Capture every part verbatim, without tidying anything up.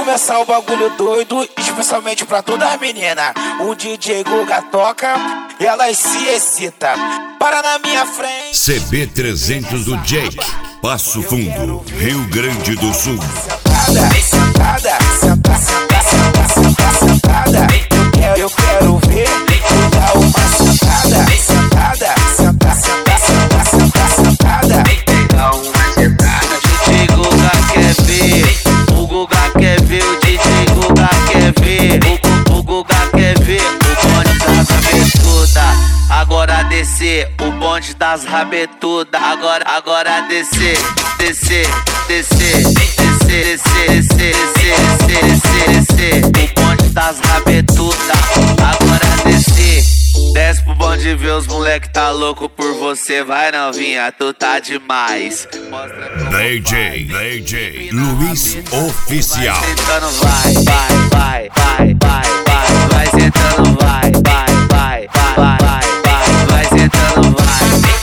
começar o bagulho doido, especialmente pra todas as meninas. O D J Guga toca e elas se excitam. Para na minha frente. C B trezentos do Jake, Passo Fundo, Rio Grande do Sul. Sentada, sentada, sentada, sentada, sentada, sentada. Eu quero, eu quero ver tu dar uma sentada. Sentada, sentada, sentada, sentada, sentada, sentada. Pegar uma sentada. D J Guga quer ver, o Guga quer ver, o D J Guga quer ver, o, o Guga quer ver o bonde das rabetudas. Agora descer, o bonde das rabetudas. Agora, agora descer, descer, descer, descer, descer, descer, descer, descer, descer. O bonde das rabetudas. Agora descer. Desce pro bonde ver os moleque tá louco por você. Vai novinha, tu tá demais. Mostra como D J, D J Luiz Oficial. vai sentando, vai, vai, vai, vai, vai, vai. Vai sentando, vai, vai, vai, vai, vai, vai. Vai sentando, vai.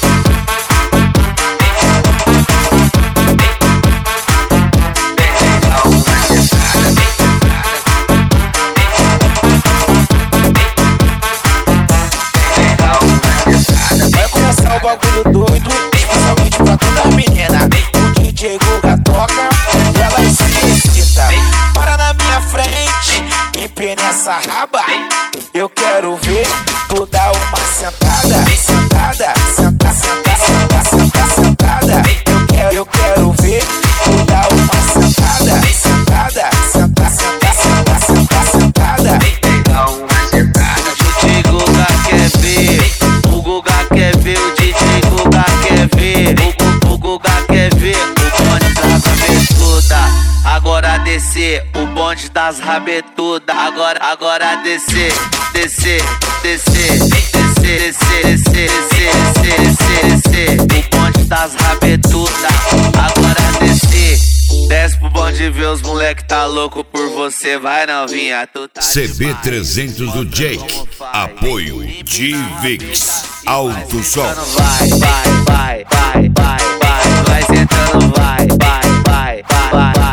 Vai começar o bagulho doido, especialmente pra todas as meninas. O D J Guga toca e elas se excitam. Para na minha frente, empina essa raba. Eu quero ver tu dar uma sentada. Sentada, sentada, sentada, sentada, sentada, sentada. Eu quero, eu quero ver tu dar uma sentada. Sentada, sentada, sentada, sentada, sentada, sentada. Pegar uma sentada. O D J Guga quer ver, o Guga quer ver, o D J Guga quer ver, o, o Guga quer ver o bonde das rabetudas. Agora descer, o bonde das rabetudas. Agora, agora descer, descer, descer, descer, descer, descer, descer, descer, descer. O bonde das rabetudas. Agora descer. Desce pro bonde ver os moleque tá louco por você. Vai novinha, tu tá C B demais. trezentos do Jake, apoio Divix, Alto Som. Vai, vai, vai, vai, vai, vai. Vai sentando, vai, vai, vai, vai, vai.